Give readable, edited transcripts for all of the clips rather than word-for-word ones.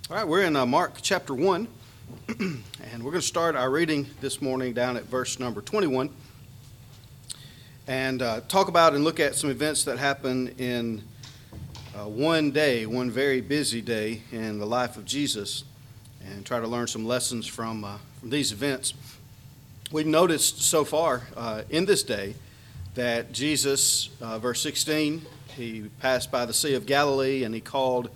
All right, we're in Mark chapter 1, and we're going to start our reading this morning down at verse number 21 and talk about and look at some events that happened in one day, one very busy day in the life of Jesus, and try to learn some lessons from these events. We've noticed so far in this day that Jesus, verse 16, he passed by the Sea of Galilee and he called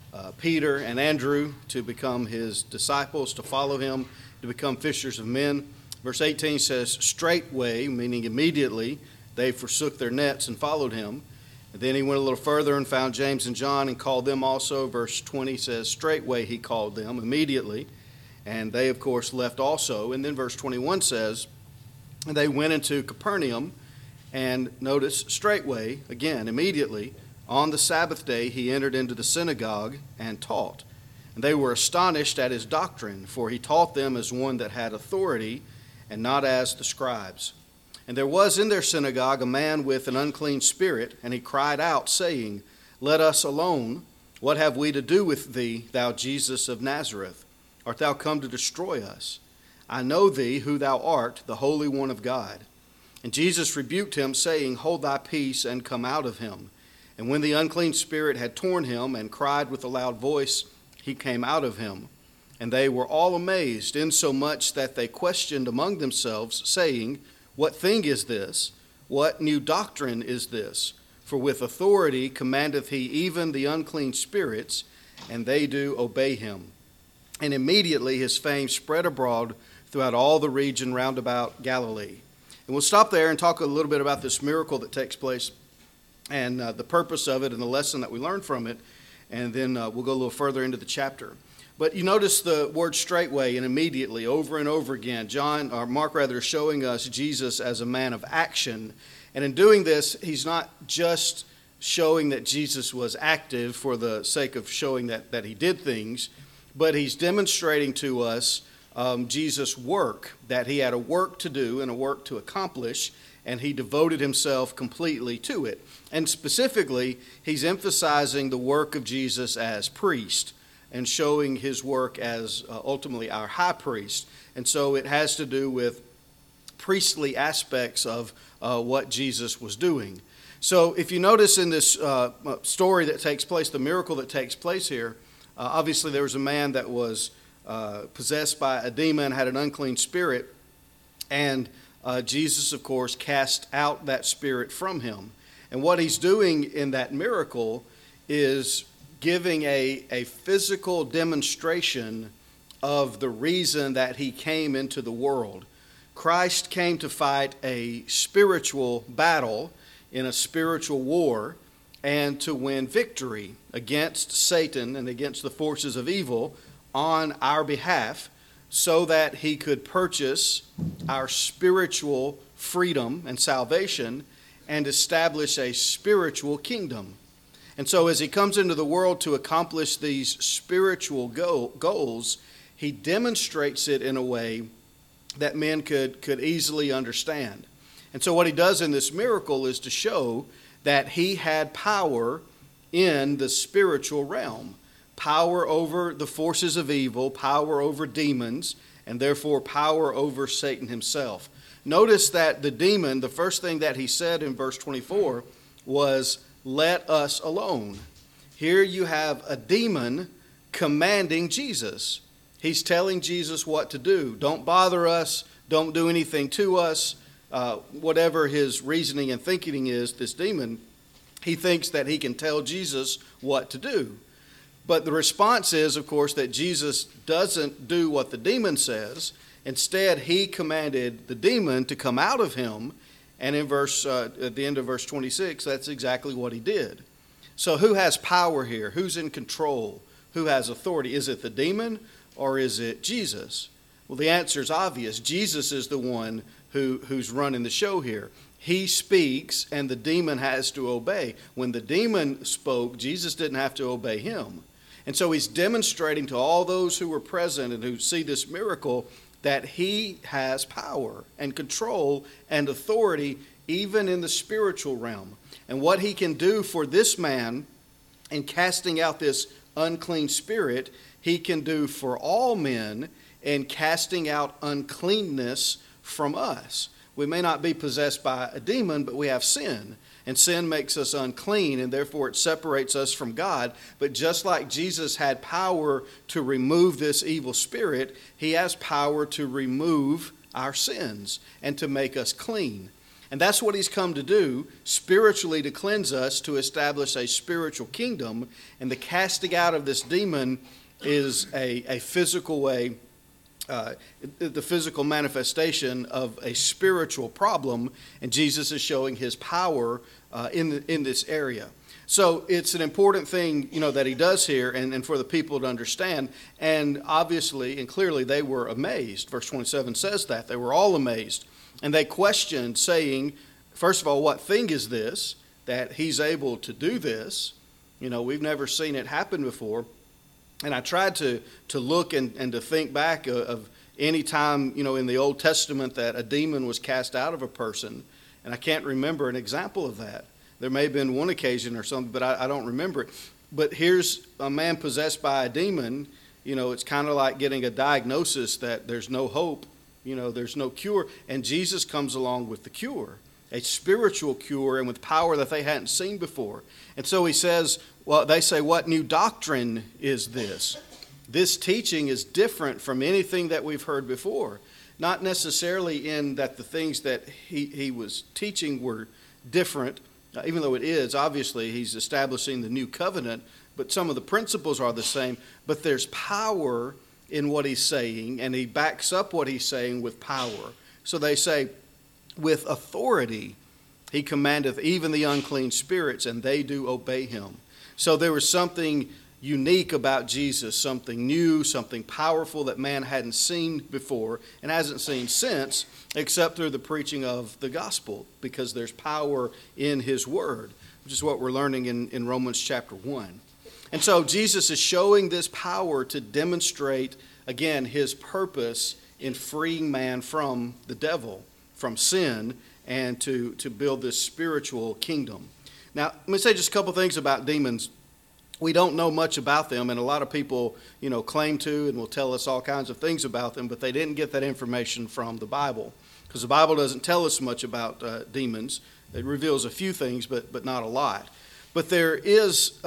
Peter and Andrew to become his disciples, to follow him, to become fishers of men. Verse 18 says, straightway, meaning immediately, they forsook their nets and followed him. And then he went a little further and found James and John and called them also. Verse 20 says, straightway he called them immediately. And they, of course, left also. And then verse 21 says, and they went into Capernaum, and notice, straightway, again, immediately, on the Sabbath day he entered into the synagogue and taught. And they were astonished at his doctrine, for he taught them as one that had authority, and not as the scribes. And there was in their synagogue a man with an unclean spirit, and he cried out, saying, let us alone. What have we to do with thee, thou Jesus of Nazareth? Art thou come to destroy us? I know thee, who thou art, the Holy One of God. And Jesus rebuked him, saying, hold thy peace, and come out of him. And when the unclean spirit had torn him and cried with a loud voice, he came out of him. And they were all amazed, insomuch that they questioned among themselves, saying, what thing is this? What new doctrine is this? For with authority commandeth he even the unclean spirits, and they do obey him. And immediately his fame spread abroad throughout all the region round about Galilee. And we'll stop there and talk a little bit about this miracle that takes place and the purpose of it and the lesson that we learned from it, and then we'll go a little further into the chapter. But you notice the word straightway and immediately over and over again. Mark is showing us Jesus as a man of action. And in doing this, he's not just showing that Jesus was active for the sake of showing that he did things, but he's demonstrating to us Jesus' work, that he had a work to do and a work to accomplish, and he devoted himself completely to it. And specifically, he's emphasizing the work of Jesus as priest and showing his work as ultimately our high priest. And so it has to do with priestly aspects of what Jesus was doing. So if you notice in this story that takes place, the miracle that takes place here, obviously there was a man that was possessed by a demon, had an unclean spirit, and Jesus, of course, cast out that spirit from him. And what he's doing in that miracle is giving a physical demonstration of the reason that he came into the world. Christ came to fight a spiritual battle in a spiritual war and to win victory against Satan and against the forces of evil on our behalf, so that he could purchase our spiritual freedom and salvation and establish a spiritual kingdom. And so as he comes into the world to accomplish these spiritual goals, he demonstrates it in a way that men could easily understand. And so what he does in this miracle is to show that he had power in the spiritual realm. Power over the forces of evil, power over demons, and therefore power over Satan himself. Notice that the demon, the first thing that he said in verse 24 was, let us alone. Here you have a demon commanding Jesus. He's telling Jesus what to do. Don't bother us. Don't do anything to us. Whatever his reasoning and thinking is, this demon, he thinks that he can tell Jesus what to do. But the response is, of course, that Jesus doesn't do what the demon says. Instead, he commanded the demon to come out of him. And in at the end of verse 26, that's exactly what he did. So who has power here? Who's in control? Who has authority? Is it the demon or is it Jesus? Well, the answer is obvious. Jesus is the one who's running the show here. He speaks and the demon has to obey. When the demon spoke, Jesus didn't have to obey him. And so he's demonstrating to all those who were present and who see this miracle that he has power and control and authority even in the spiritual realm. And what he can do for this man in casting out this unclean spirit, he can do for all men in casting out uncleanness from us. We may not be possessed by a demon, but we have sin. And sin makes us unclean, and therefore it separates us from God. But just like Jesus had power to remove this evil spirit, he has power to remove our sins and to make us clean. And that's what he's come to do, spiritually to cleanse us, to establish a spiritual kingdom. And the casting out of this demon is a physical way, the physical manifestation of a spiritual problem, and Jesus is showing his power in this area. So it's an important thing, that he does here, and for the people to understand. And obviously and clearly they were amazed. Verse 27 says that they were all amazed, and they questioned, saying, first of all, what thing is this that he's able to do this? We've never seen it happen before. And I tried to look and to think back of any time, in the Old Testament that a demon was cast out of a person. And I can't remember an example of that. There may have been one occasion or something, but I don't remember it. But here's a man possessed by a demon. It's kind of like getting a diagnosis that there's no hope, there's no cure. And Jesus comes along with the cure, a spiritual cure, and with power that they hadn't seen before. And so he says, they say, what new doctrine is this? This teaching is different from anything that we've heard before. Not necessarily in that the things that he was teaching were different, even though it is. Obviously, he's establishing the new covenant, but some of the principles are the same. But there's power in what he's saying, and he backs up what he's saying with power. So they say, with authority he commandeth even the unclean spirits, and they do obey him. So there was something unique about Jesus, something new, something powerful that man hadn't seen before and hasn't seen since, except through the preaching of the gospel, because there's power in his word, which is what we're learning in Romans chapter 1. And so Jesus is showing this power to demonstrate, again, his purpose in freeing man from the devil, from sin, and to build this spiritual kingdom. Now, let me say just a couple things about demons. We don't know much about them, and a lot of people, claim to and will tell us all kinds of things about them, but they didn't get that information from the Bible, because the Bible doesn't tell us much about demons. It reveals a few things, but not a lot. But there is,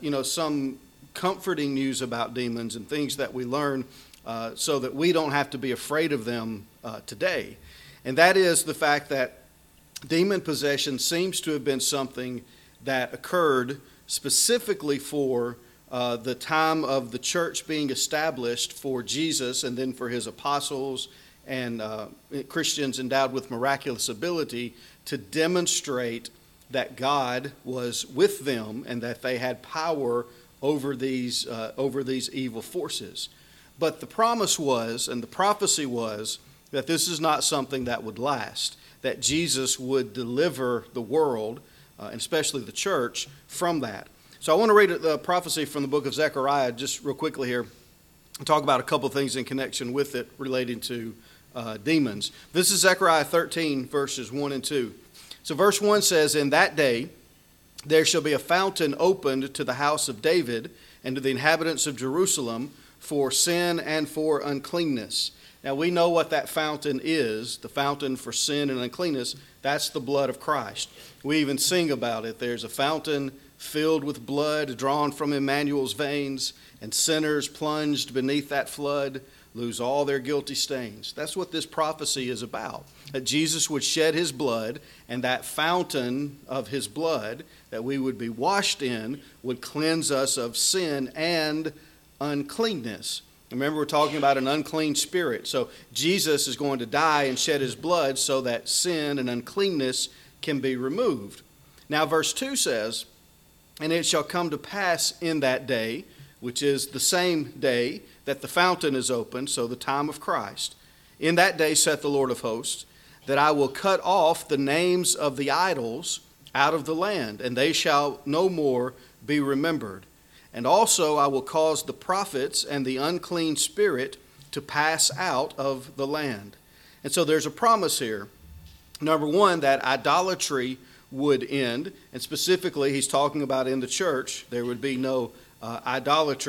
some comforting news about demons and things that we learn so that we don't have to be afraid of them today. And that is the fact that demon possession seems to have been something that occurred specifically for the time of the church being established for Jesus, and then for his apostles and Christians endowed with miraculous ability to demonstrate that God was with them and that they had power over these evil forces. But the promise was, and the prophecy was, that this is not something that would last, that Jesus would deliver the world, and especially the church, from that. So I want to read the prophecy from the book of Zechariah just real quickly here and talk about a couple of things in connection with it relating to demons. This is Zechariah 13, verses 1 and 2. So verse 1 says, "In that day there shall be a fountain opened to the house of David and to the inhabitants of Jerusalem for sin and for uncleanness." Now we know what that fountain is, the fountain for sin and uncleanness. That's the blood of Christ. We even sing about it. There's a fountain filled with blood drawn from Emmanuel's veins, and sinners plunged beneath that flood lose all their guilty stains. That's what this prophecy is about, that Jesus would shed his blood, and that fountain of his blood that we would be washed in would cleanse us of sin and uncleanness. Remember, we're talking about an unclean spirit. So Jesus is going to die and shed his blood so that sin and uncleanness can be removed. Now, verse 2 says, "And it shall come to pass in that day," which is the same day that the fountain is opened, so the time of Christ. "In that day, saith the Lord of hosts, that I will cut off the names of the idols out of the land, and they shall no more be remembered. And also I will cause the prophets and the unclean spirit to pass out of the land." And so there's a promise here. Number one, that idolatry would end. And specifically, he's talking about in the church, there would be no idolatry.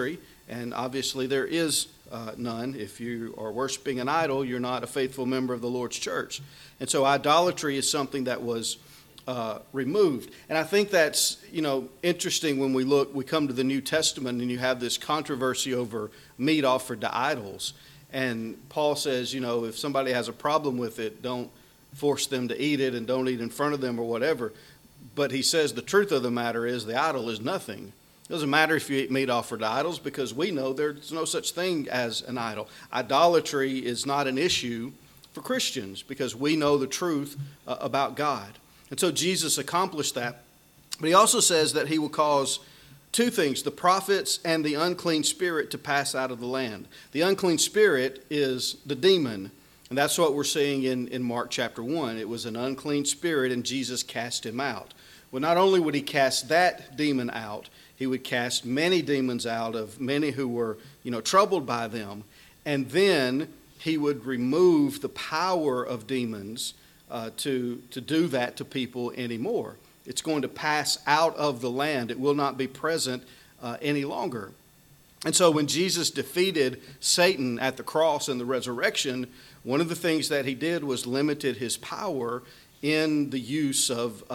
And obviously there is none. If you are worshiping an idol, you're not a faithful member of the Lord's church. And so idolatry is something that was removed. And I think that's, interesting when we come to the New Testament and you have this controversy over meat offered to idols. And Paul says, if somebody has a problem with it, don't force them to eat it and don't eat in front of them or whatever. But he says the truth of the matter is the idol is nothing. It doesn't matter if you eat meat offered to idols, because we know there's no such thing as an idol. Idolatry is not an issue for Christians because we know the truth about God. And so Jesus accomplished that. But he also says that he will cause two things, the prophets and the unclean spirit, to pass out of the land. The unclean spirit is the demon. And that's what we're seeing in Mark chapter 1. It was an unclean spirit, and Jesus cast him out. Well, not only would he cast that demon out, he would cast many demons out of many who were, troubled by them. And then he would remove the power of demons to do that to people anymore. It's going to pass out of the land. It will not be present any longer. And so when Jesus defeated Satan at the cross and the resurrection, one of the things that he did was limited his power in the use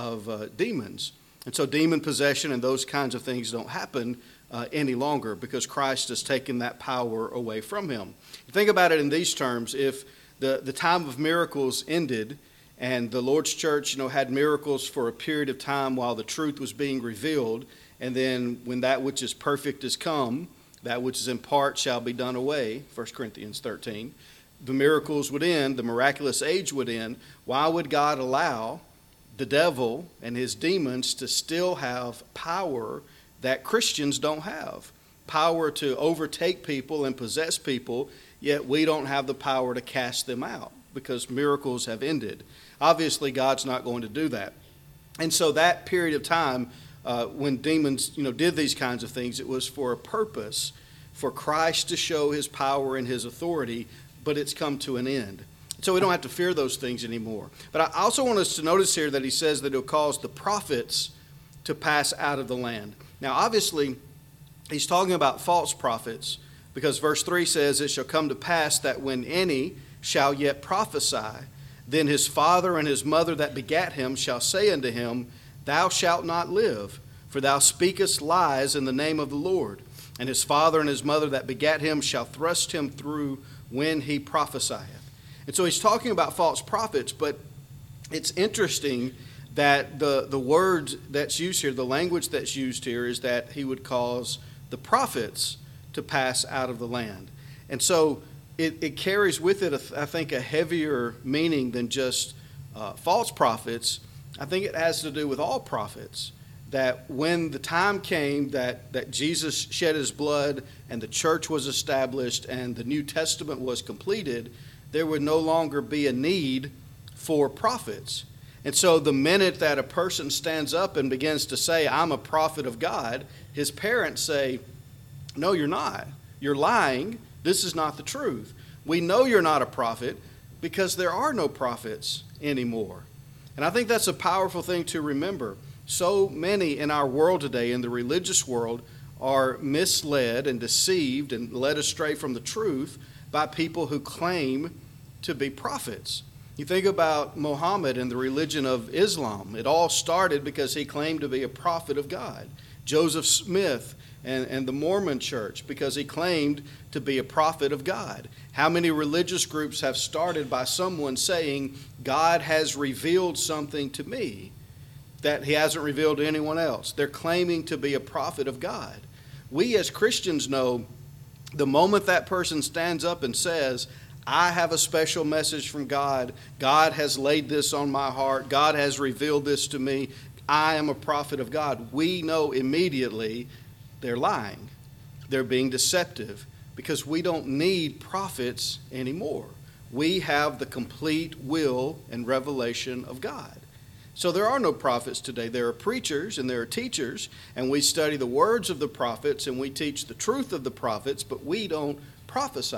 of demons. And so demon possession and those kinds of things don't happen any longer because Christ has taken that power away from him. Think about it in these terms. If the time of miracles ended and the Lord's church, had miracles for a period of time while the truth was being revealed, and then when that which is perfect is come, that which is in part shall be done away, 1 Corinthians 13, the miracles would end, the miraculous age would end. Why would God allow the devil and his demons to still have power that Christians don't have? Power to overtake people and possess people, yet we don't have the power to cast them out because miracles have ended. Obviously, God's not going to do that. And so that period of time when demons, did these kinds of things, it was for a purpose, for Christ to show his power and his authority, but it's come to an end. So we don't have to fear those things anymore. But I also want us to notice here that he says that he'll cause the prophets to pass out of the land. Now, obviously, he's talking about false prophets because verse 3 says, "It shall come to pass that when any shall yet prophesy, then his father and his mother that begat him shall say unto him, Thou shalt not live, for thou speakest lies in the name of the Lord. And his father and his mother that begat him shall thrust him through when he prophesieth." And so he's talking about false prophets, but it's interesting that the word that's used here, the language that's used here, is that he would cause the prophets to pass out of the land. And so it carries with it, I think, a heavier meaning than just false prophets. I think it has to do with all prophets, that when the time came that Jesus shed his blood and the church was established and the New Testament was completed, there would no longer be a need for prophets. And so the minute that a person stands up and begins to say, "I'm a prophet of God," his parents say, "No, you're not. You're lying. This is not the truth. We know you're not a prophet because there are no prophets anymore." And I think that's a powerful thing to remember. So many in our world today, in the religious world, are misled and deceived and led astray from the truth by people who claim to be prophets. You think about Muhammad and the religion of Islam. It all started because he claimed to be a prophet of God. Joseph Smith and the Mormon church, because he claimed to be a prophet of God. How many religious groups have started by someone saying, "God has revealed something to me that he hasn't revealed to anyone else"? They're claiming to be a prophet of God. We as Christians know the moment that person stands up and says, "I have a special message from God. God has laid this on my heart. God has revealed this to me. I am a prophet of God," we know immediately they're lying. They're being deceptive because we don't need prophets anymore. We have the complete will and revelation of God. So there are no prophets today. There are preachers and there are teachers, and we study the words of the prophets and we teach the truth of the prophets, but we don't prophesy.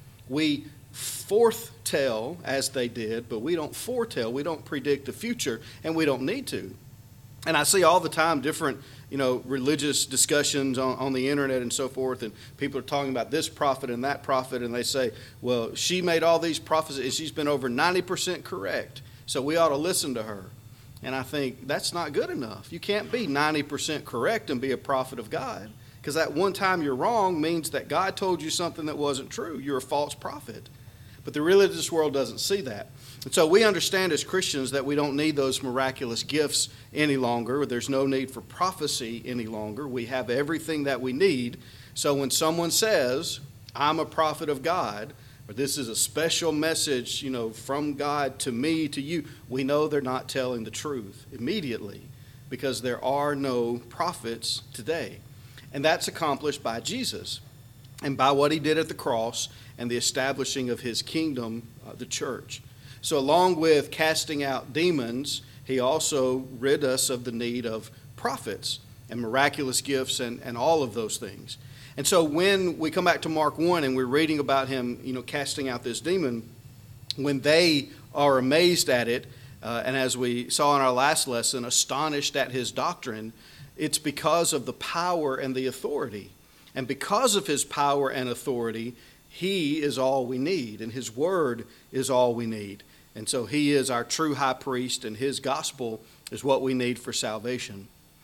We foretell as they did, but we don't foretell. We don't predict the future, and we don't need to. And I see all the time different, religious discussions on the internet and so forth, and people are talking about this prophet and that prophet, and they say, well, she made all these prophecies, and she's been over 90% correct, so we ought to listen to her. And I think that's not good enough. You can't be 90% correct and be a prophet of God, because that one time you're wrong means that God told you something that wasn't true. You're a false prophet. But the religious world doesn't see that. And so we understand as Christians that we don't need those miraculous gifts any longer. There's no need for prophecy any longer. We have everything that we need. So when someone says, I'm a prophet of God, or this is a special message, from God to me, to you, we know they're not telling the truth immediately, because there are no prophets today. And that's accomplished by Jesus and by what he did at the cross and the establishing of his kingdom, the church. So along with casting out demons, he also rid us of the need of prophets and miraculous gifts and all of those things. And so when we come back to Mark 1 and we're reading about him, casting out this demon, when they are amazed at it, and as we saw in our last lesson, astonished at his doctrine, it's because of the power and the authority. And because of his power and authority, he is all we need, and his word is all we need. And so he is our true high priest, and his gospel is what we need for salvation.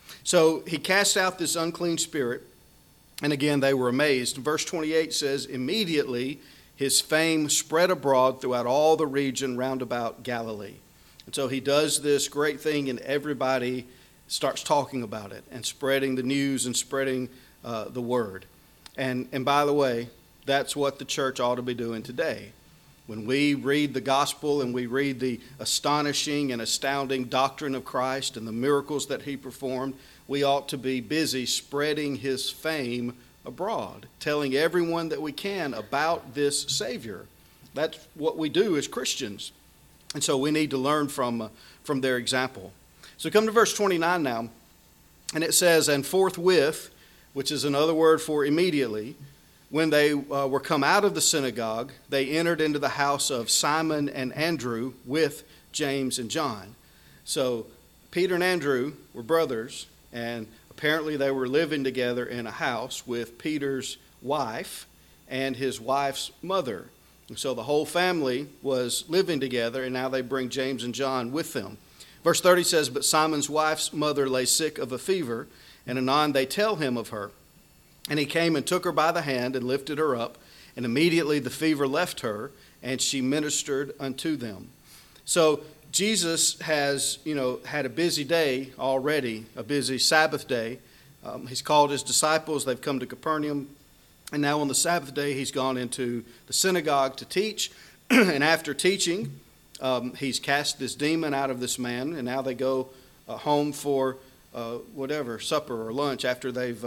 So he cast out this unclean spirit, and again they were amazed. Verse 28 says, immediately his fame spread abroad throughout all the region round about Galilee. And so he does this great thing, and everybody starts talking about it and spreading the news and spreading the word. And by the way, that's what the church ought to be doing today. When we read the gospel and we read the astonishing and astounding doctrine of Christ and the miracles that he performed, we ought to be busy spreading his fame abroad, telling everyone that we can about this Savior. That's what we do as Christians. And so we need to learn from their example. So come to verse 29 now, and it says, and forthwith, which is another word for immediately, when they were come out of the synagogue, they entered into the house of Simon and Andrew with James and John. So Peter and Andrew were brothers, and apparently they were living together in a house with Peter's wife and his wife's mother. And so the whole family was living together, and now they bring James and John with them. Verse 30 says, but Simon's wife's mother lay sick of a fever, and anon they tell him of her. And he came and took her by the hand and lifted her up, and immediately the fever left her, and she ministered unto them. So Jesus has, had a busy day already, a busy Sabbath day. He's called his disciples. They've come to Capernaum. And now on the Sabbath day, he's gone into the synagogue to teach. And after teaching, he's cast this demon out of this man. And now they go home for supper or lunch after they've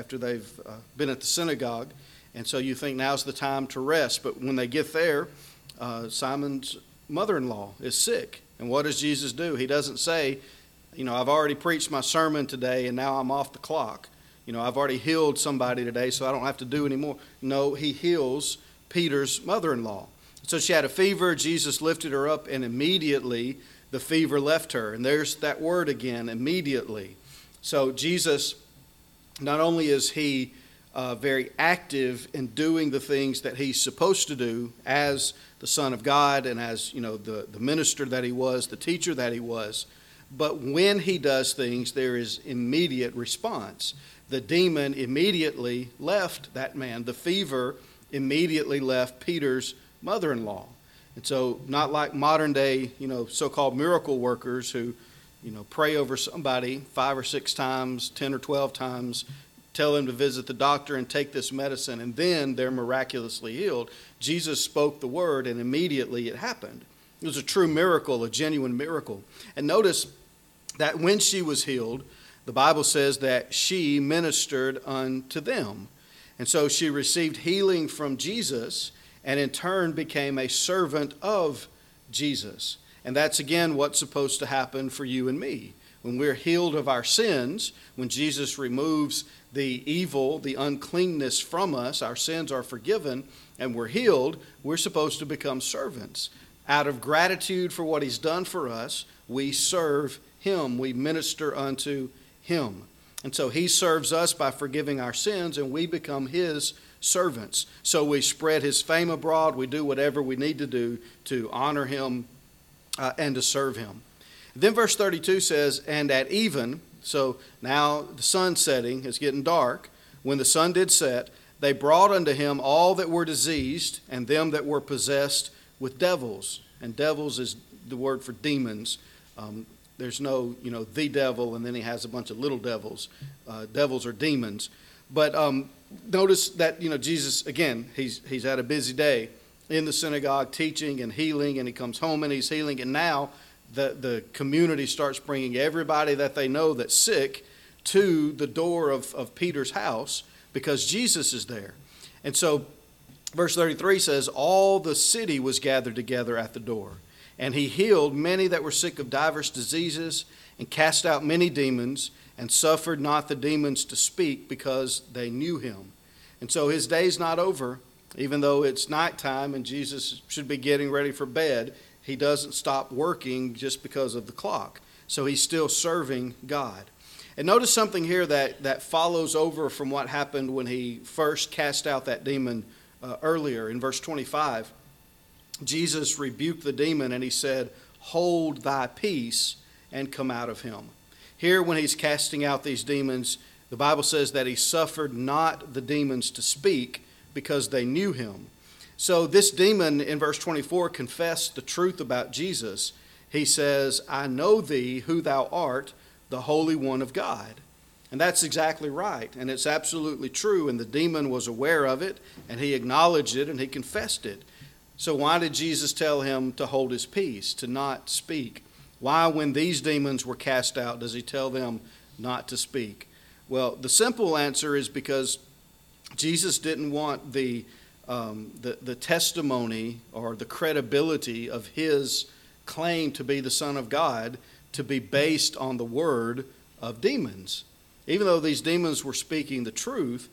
been at the synagogue. And so you think now's the time to rest. But when they get there, Simon's mother-in-law is sick. And what does Jesus do? He doesn't say, I've already preached my sermon today and now I'm off the clock. I've already healed somebody today, so I don't have to do any more. No, he heals Peter's mother-in-law. So she had a fever. Jesus lifted her up, and immediately the fever left her. And there's that word again, immediately. So Jesus, not only is he very active in doing the things that he's supposed to do as the Son of God and as the minister that he was, the teacher that he was, but when he does things, there is immediate response. The demon immediately left that man. The fever immediately left Peter's mother-in-law. And so not like modern day, so-called miracle workers who, pray over somebody 5 or 6 times, 10 or 12 times, tell them to visit the doctor and take this medicine, and then they're miraculously healed. Jesus spoke the word, and immediately it happened. It was a true miracle, a genuine miracle. And notice that when she was healed, the Bible says that she ministered unto them. And so she received healing from Jesus and in turn became a servant of Jesus. And that's again what's supposed to happen for you and me. When we're healed of our sins, when Jesus removes the evil, the uncleanness from us, our sins are forgiven and we're healed, we're supposed to become servants. Out of gratitude for what he's done for us, we serve him. We minister unto him. And so he serves us by forgiving our sins, and we become his servants. So we spread his fame abroad. We do whatever we need to do to honor him and to serve him. Then verse 32 says, and at even, so now the sun's setting, it's getting dark. When the sun did set, they brought unto him all that were diseased and them that were possessed with devils. And devils is the word for demons. There's no, the devil, and then he has a bunch of little devils. Devils are demons. But notice that, Jesus, again, he's had a busy day in the synagogue teaching and healing, and he comes home and he's healing. And now the community starts bringing everybody that they know that's sick to the door of Peter's house because Jesus is there. And so verse 33 says, all the city was gathered together at the door. And he healed many that were sick of divers diseases, and cast out many demons, and suffered not the demons to speak, because they knew him. And so his day's not over. Even though it's nighttime and Jesus should be getting ready for bed, he doesn't stop working just because of the clock. So he's still serving God. And notice something here that follows over from what happened when he first cast out that demon earlier. In verse 25, Jesus rebuked the demon and he said, hold thy peace, and come out of him. Here, when he's casting out these demons, the Bible says that he suffered not the demons to speak, because they knew him. So this demon in verse 24 confessed the truth about Jesus. He says, I know thee, who thou art, the Holy One of God. And that's exactly right. And it's absolutely true. And the demon was aware of it, and he acknowledged it, and he confessed it. So why did Jesus tell him to hold his peace, to not speak? Why, when these demons were cast out, does he tell them not to speak? Well, the simple answer is because Jesus didn't want the testimony or the credibility of his claim to be the Son of God to be based on the word of demons. Even though these demons were speaking the truth,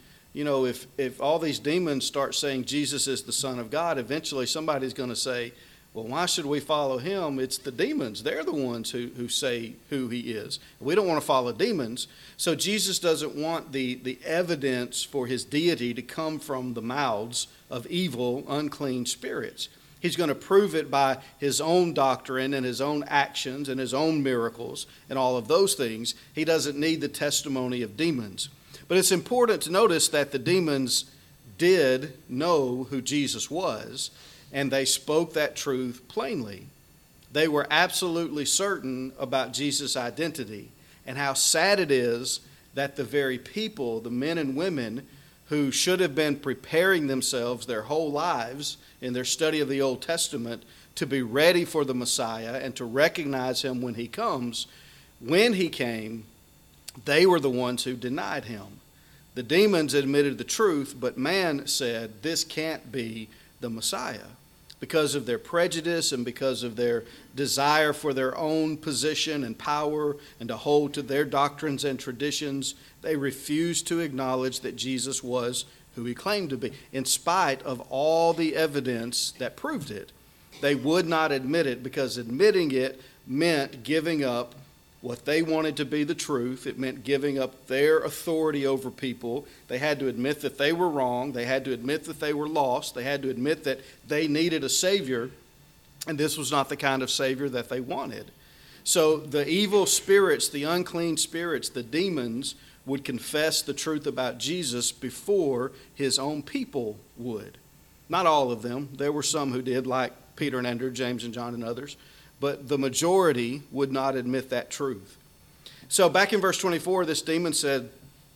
if all these demons start saying Jesus is the Son of God, eventually somebody's going to say, well, why should we follow him? It's the demons. They're the ones who say who he is. We don't want to follow demons. So Jesus doesn't want the evidence for his deity to come from the mouths of evil, unclean spirits. He's going to prove it by his own doctrine and his own actions and his own miracles and all of those things. He doesn't need the testimony of demons. But it's important to notice that the demons did know who Jesus was, and they spoke that truth plainly. They were absolutely certain about Jesus' identity, and how sad it is that the very people, the men and women who should have been preparing themselves their whole lives in their study of the Old Testament to be ready for the Messiah and to recognize him when he comes, when he came, they were the ones who denied him. The demons admitted the truth, but man said, this can't be the Messiah. Because of their prejudice and because of their desire for their own position and power and to hold to their doctrines and traditions, they refused to acknowledge that Jesus was who he claimed to be, in spite of all the evidence that proved it. They would not admit it, because admitting it meant giving up what they wanted to be the truth. It meant giving up their authority over people. They had to admit that they were wrong. They had to admit that they were lost. They had to admit that they needed a Savior, and this was not the kind of Savior that they wanted. So the evil spirits, the unclean spirits, the demons would confess the truth about Jesus before his own people would. Not all of them. There were some who did, like Peter and Andrew, James and John and others. But the majority would not admit that truth. So back in verse 24, this demon said,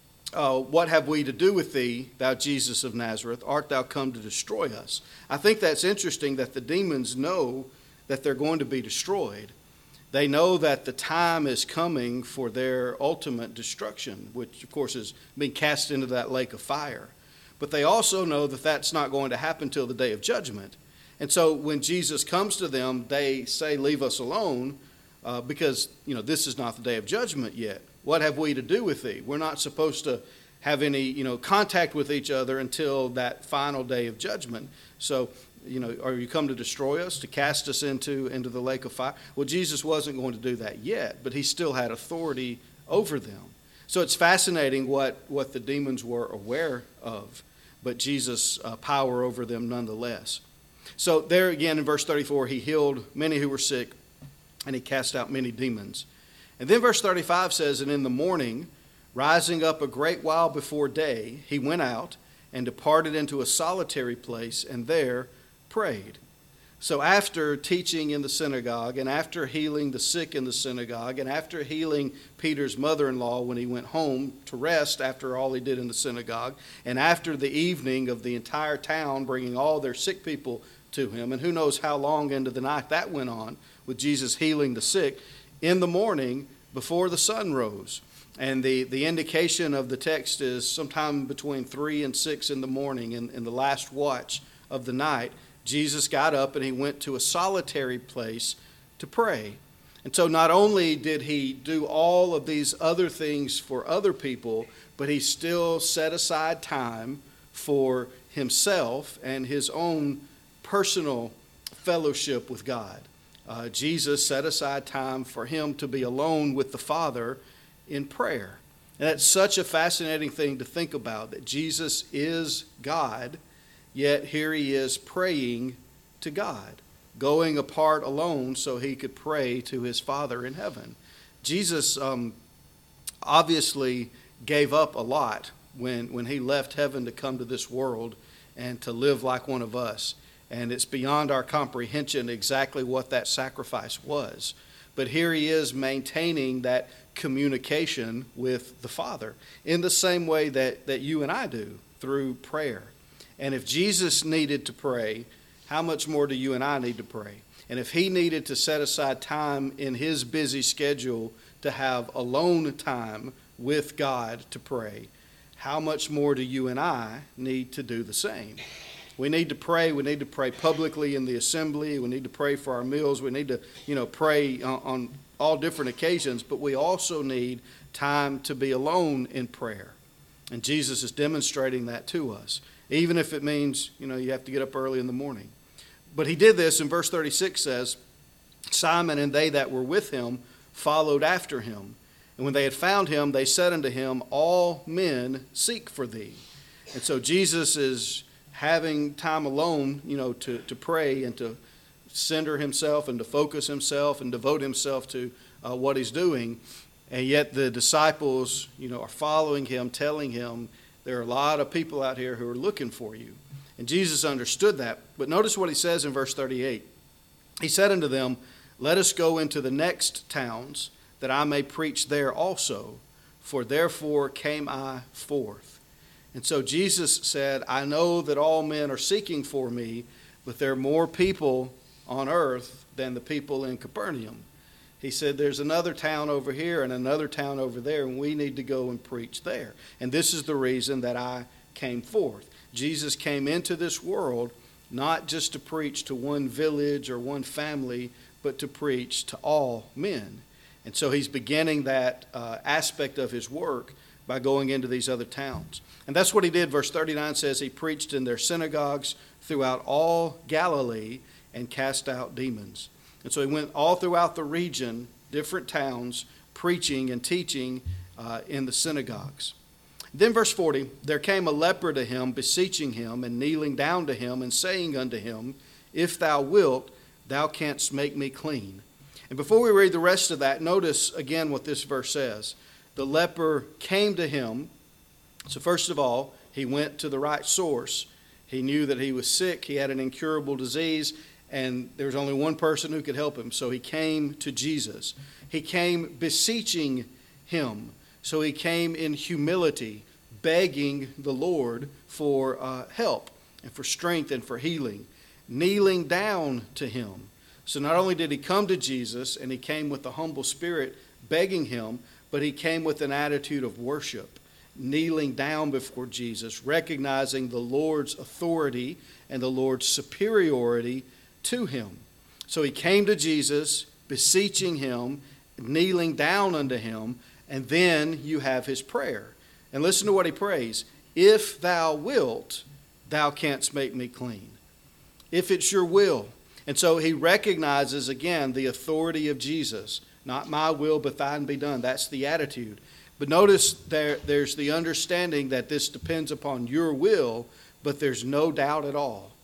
what have we to do with thee, thou Jesus of Nazareth? Art thou come to destroy us? I think that's interesting that the demons know that they're going to be destroyed. They know that the time is coming for their ultimate destruction, which, of course, is being cast into that lake of fire. But they also know that that's not going to happen till the day of judgment. And so when Jesus comes to them, they say, leave us alone, because, this is not the day of judgment yet. What have we to do with thee? We're not supposed to have any, contact with each other until that final day of judgment. So are you come to destroy us, to cast us into the lake of fire? Well, Jesus wasn't going to do that yet, but he still had authority over them. So it's fascinating what the demons were aware of, but Jesus' power over them nonetheless. So there again in verse 34, he healed many who were sick, and he cast out many demons. And then verse 35 says, and in the morning, rising up a great while before day, he went out and departed into a solitary place, and there prayed. So after teaching in the synagogue, and after healing the sick in the synagogue, and after healing Peter's mother-in-law when he went home to rest after all he did in the synagogue, and after the evening of the entire town bringing all their sick people to him, and who knows how long into the night that went on with Jesus healing the sick, in the morning before the sun rose. And the indication of the text is sometime between 3 and 6 in the morning, in the last watch of the night, Jesus got up and he went to a solitary place to pray. And so not only did he do all of these other things for other people, but he still set aside time for himself and his own personal fellowship with God. Jesus set aside time for him to be alone with the Father in prayer. And that's such a fascinating thing to think about, that Jesus is God, yet here he is praying to God, going apart alone so he could pray to his Father in heaven. Jesus obviously gave up a lot when he left heaven to come to this world and to live like one of us. And it's beyond our comprehension exactly what that sacrifice was. But here he is maintaining that communication with the Father in the same way that you and I do, through prayer. And if Jesus needed to pray, how much more do you and I need to pray? And if he needed to set aside time in his busy schedule to have alone time with God to pray, how much more do you and I need to do the same? We need to pray. We need to pray publicly in the assembly. We need to pray for our meals. We need to pray on all different occasions, but we also need time to be alone in prayer. And Jesus is demonstrating that to us, even if it means, you have to get up early in the morning. But he did this, and verse 36 says, Simon and they that were with him followed after him. And when they had found him, they said unto him, All men seek for thee. And so Jesus is having time alone, to pray and to center himself and to focus himself and devote himself to what he's doing. And yet the disciples, are following him, telling him, there are a lot of people out here who are looking for you. And Jesus understood that. But notice what he says in verse 38. He said unto them, Let us go into the next towns, that I may preach there also, for therefore came I forth. And so Jesus said, I know that all men are seeking for me, but there are more people on earth than the people in Capernaum. He said, there's another town over here and another town over there, and we need to go and preach there. And this is the reason that I came forth. Jesus came into this world not just to preach to one village or one family, but to preach to all men. And so he's beginning that aspect of his work by going into these other towns. And that's what he did. Verse 39 says he preached in their synagogues throughout all Galilee and cast out demons. And so he went all throughout the region, different towns, preaching and teaching in the synagogues. Then verse 40, there came a leper to him, beseeching him and kneeling down to him and saying unto him, If thou wilt, thou canst make me clean. And before we read the rest of that, notice again what this verse says. The leper came to him. So first of all, he went to the right source. He knew that he was sick. He had an incurable disease, and there was only one person who could help him. So he came to Jesus. He came beseeching him. So he came in humility, begging the Lord for help and for strength and for healing, kneeling down to him. So not only did he come to Jesus, and he came with a humble spirit begging him, but he came with an attitude of worship, kneeling down before Jesus, recognizing the Lord's authority and the Lord's superiority to him. So he came to Jesus, beseeching him, kneeling down unto him, and then you have his prayer. And listen to what he prays. If thou wilt, thou canst make me clean. if it's your will. And so he recognizes, again, the authority of Jesus. Not my will, but thine be done. That's the attitude. But notice there's the understanding that this depends upon your will, but there's no doubt at all.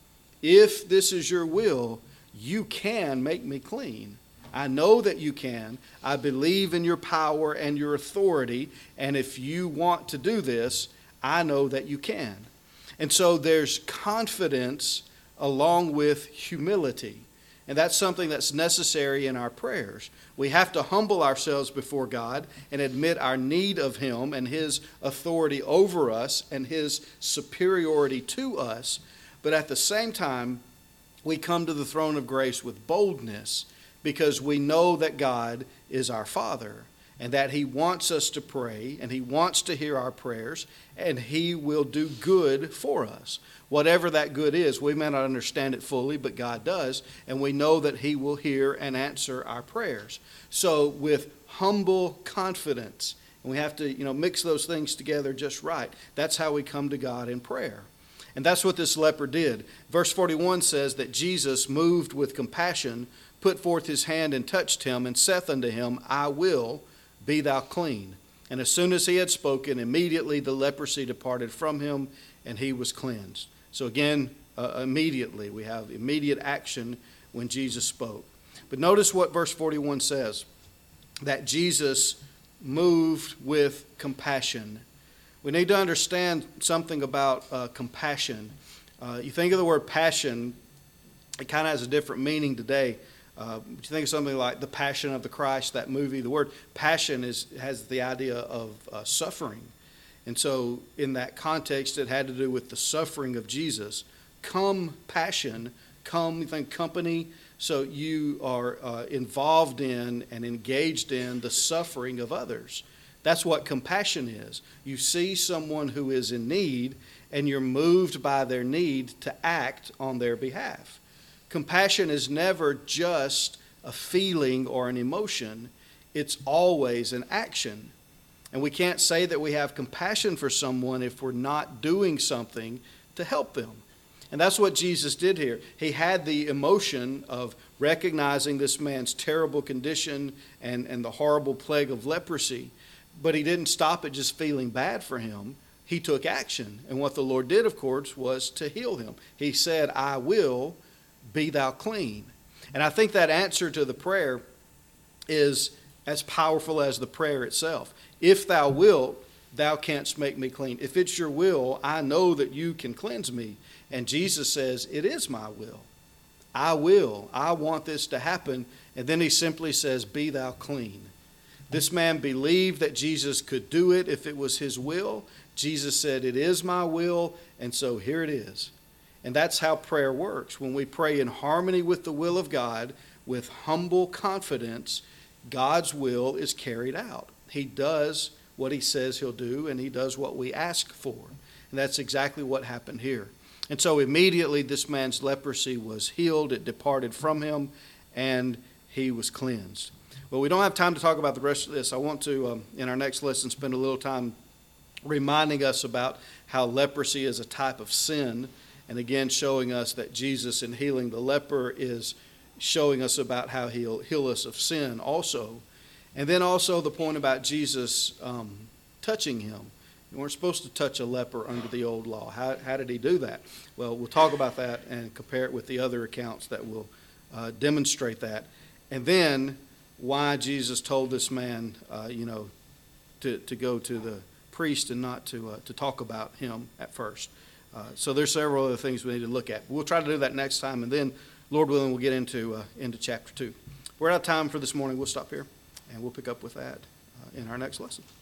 If this is your will, you can make me clean. I know that you can. I believe in your power and your authority. And if you want to do this, I know that you can. And so there's confidence along with humility. And that's something that's necessary in our prayers. We have to humble ourselves before God and admit our need of Him and His authority over us and His superiority to us. But at the same time, we come to the throne of grace with boldness because we know that God is our Father and that He wants us to pray and He wants to hear our prayers and He will do good for us. Whatever that good is, we may not understand it fully, but God does, and we know that He will hear and answer our prayers. So with humble confidence, and we have to mix those things together just right, that's how we come to God in prayer. And that's what this leper did. Verse 41 says that Jesus, moved with compassion, put forth his hand and touched him, and saith unto him, I will, be thou clean. And as soon as he had spoken, immediately the leprosy departed from him, and he was cleansed. So again, immediately, we have immediate action when Jesus spoke. But notice what verse 41 says, that Jesus moved with compassion. We need to understand something about compassion. You think of the word passion, it kind of has a different meaning today. You think of something like The Passion of the Christ, that movie. The word passion has the idea of suffering. And so in that context, it had to do with the suffering of Jesus. Compassion, you think company, so you are involved in and engaged in the suffering of others. That's what compassion is. You see someone who is in need, and you're moved by their need to act on their behalf. Compassion is never just a feeling or an emotion. It's always an action. And we can't say that we have compassion for someone if we're not doing something to help them. And that's what Jesus did here. He had the emotion of recognizing this man's terrible condition and the horrible plague of leprosy. But he didn't stop at just feeling bad for him. He took action. And what the Lord did, of course, was to heal him. He said, I will, be thou clean. And I think that answer to the prayer is as powerful as the prayer itself. If thou wilt, thou canst make me clean. If it's your will, I know that you can cleanse me. And Jesus says, it is my will. I will. I want this to happen. And then he simply says, be thou clean. This man believed that Jesus could do it if it was his will. Jesus said, it is my will, and so here it is. And that's how prayer works. When we pray in harmony with the will of God, with humble confidence, God's will is carried out. He does what he says he'll do, and he does what we ask for. And that's exactly what happened here. And so immediately this man's leprosy was healed, it departed from him, and he was cleansed. Well, we don't have time to talk about the rest of this. I want to, in our next lesson, spend a little time reminding us about how leprosy is a type of sin, and again showing us that Jesus, in healing the leper, is showing us about how he'll heal us of sin also. And then also the point about Jesus touching him. You weren't supposed to touch a leper under the old law. How did he do that? Well, we'll talk about that and compare it with the other accounts that will demonstrate that. And then why Jesus told this man, to go to the priest and not to talk about him at first. So there's several other things we need to look at. We'll try to do that next time, and then, Lord willing, we'll get into chapter 2. We're out of time for this morning. We'll stop here, and we'll pick up with that in our next lesson.